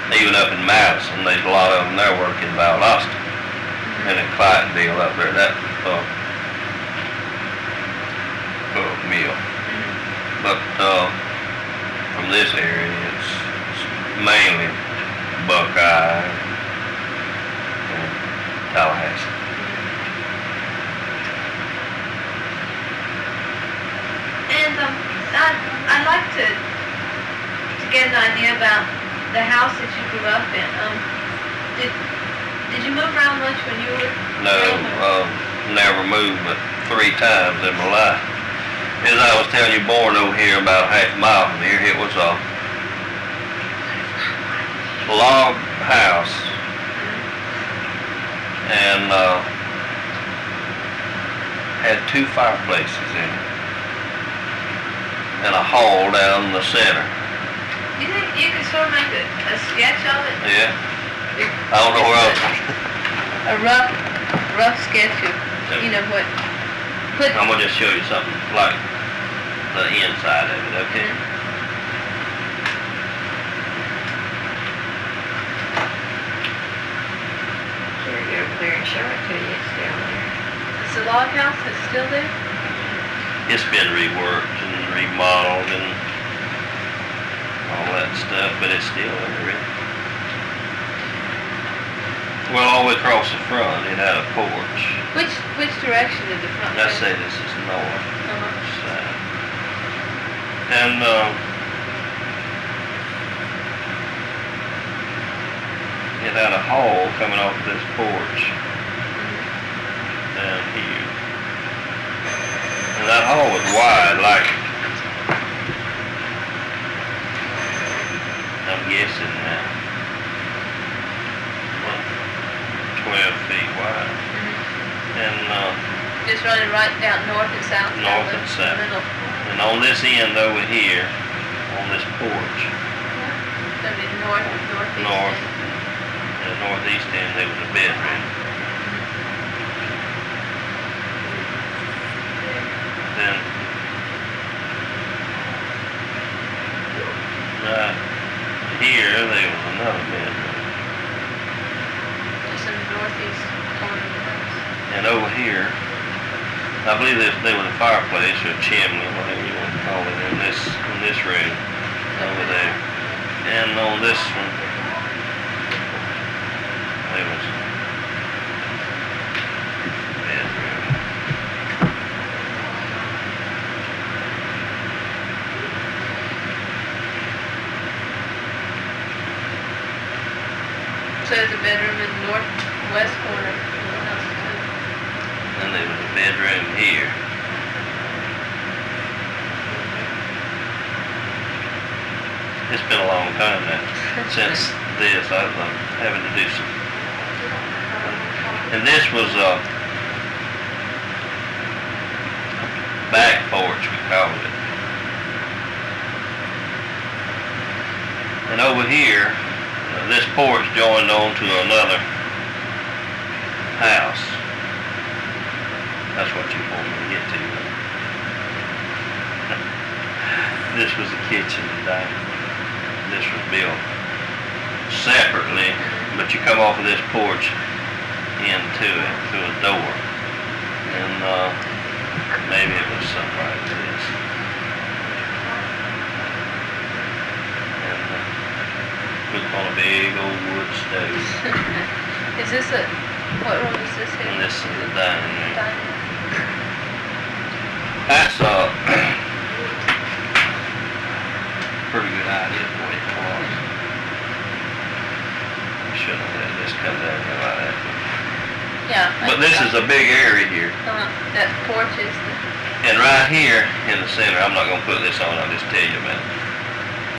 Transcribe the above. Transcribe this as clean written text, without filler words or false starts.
Even up in Madison, there's a lot of them there working Valdosta. And in Clydenville up there, that mill. But from this area, it's mainly Buckeye and Tallahassee. And I'd like to get an idea about the house that you grew up in. Did you move around much when you were? No, never moved but 3 times in my life. As I was telling you, born over here about half a mile from here, it was a log house, and had 2 fireplaces in it, and a hall down in the center. You think you could sort of make a sketch of it? Yeah. I don't know where else. A rough sketch of, you know, what. I'm gonna just show you something like the inside of it, okay? Here, go over there and show it to you. It's down there. Is the log house that's still there? It's been reworked and remodeled and all that stuff, but it's still there. Well, all the way across the front, it had a porch. Which direction did the front Let's face? say this is north side. And it had a hall coming off this porch down here. And that hall was wide, like, I'm guessing now, 12 feet wide. And Just running right down north and south. North and south. Middle. And on this end over here, on this porch, So the northeast. north, end. the northeast end, there was a bedroom. Then, right here, there was another bedroom. Just in the northeast corner of the house. And over here, I believe there was a fireplace or a chimney, whatever you want to call it, in this room over there. And on this one, there was a bedroom. So there's a bedroom in the northwest corner of the house too. And there was a bedroom here. It's been a long time now since this. I'm having to do some. And this was a back porch, we called it. And over here, this porch joined on to another house. That's what you want me to get to. This was the kitchen and dining room. This was built separately, but you come off of this porch into it through a door. And maybe it was something like this. And put on a big old wood stove. Is this what room is this in? And this is the dining room. Dining room. That's a pretty good idea of what it was. I shouldn't have let this come down here like that. Yeah. But this is a big area here. That porch is the. And right here in the center, I'm not going to put this on, I'll just tell you about it.